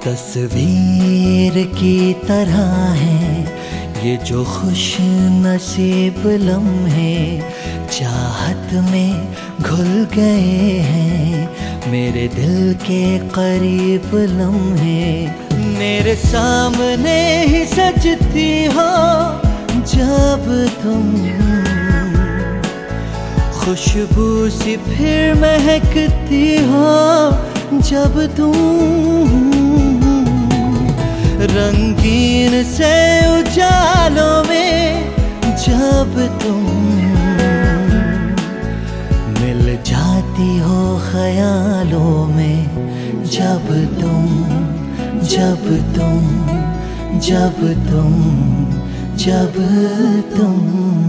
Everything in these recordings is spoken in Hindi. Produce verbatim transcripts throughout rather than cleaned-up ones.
तस्वीर की तरह है ये जो खुश नसीब लम्हे, चाहत में घुल गए हैं मेरे दिल के करीब लम्हे। मेरे सामने ही सजती हो जब तुम, खुशबू सी फिर महकती हो जब तुम, रंगीन से उजालों में जब तुम मिल जाती हो ख्यालों में, जब तुम जब तुम जब तुम जब तुम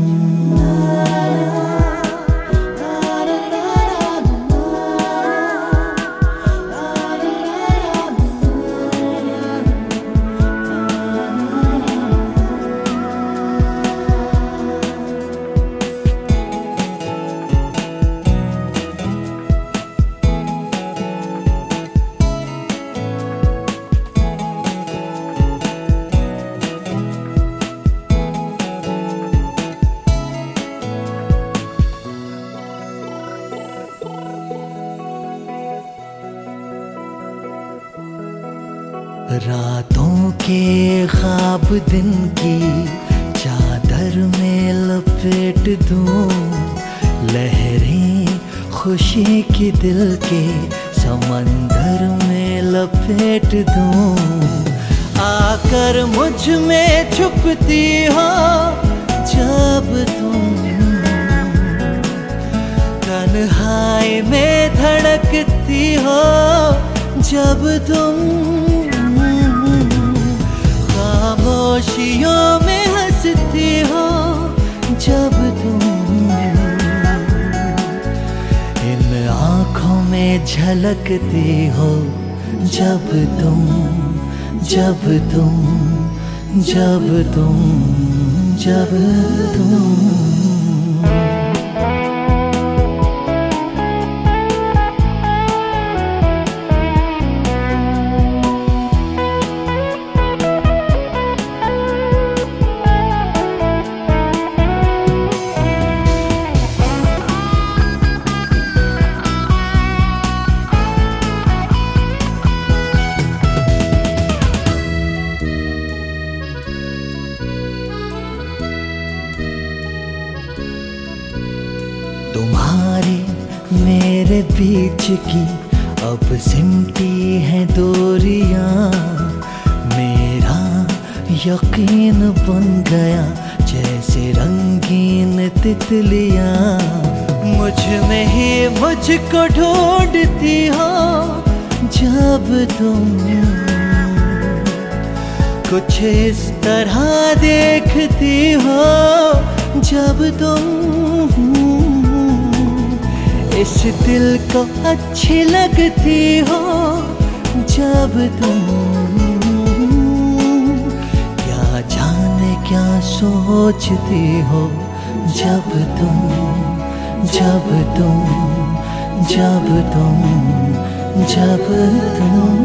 रातों के ख्वाब दिन की चादर में लपेट दूं, लहरें खुशी की दिल के समंदर में लपेट दूं। आकर मुझ में छुपती हो जब तुम, तन्हाई में धड़कती हो जब तुम, खामोशियों में हंसती हो जब तुम, इन आँखों में झलकती हो जब तुम जब तुम जब तुम जब तुम। तुम्हारे मेरे बीच की अब सिमटी है दूरियां, मेरा यकीन बन गया जैसे रंगीन तितलियां, मुझ में ही मुझको ढूंढती हो जब तुम, कुछ इस तरह देखती हो जब तुम, इस दिल को अच्छी लगती हो जब तुम, क्या जाने क्या सोचती हो जब तुम जब तुम जब तुम जब तुम।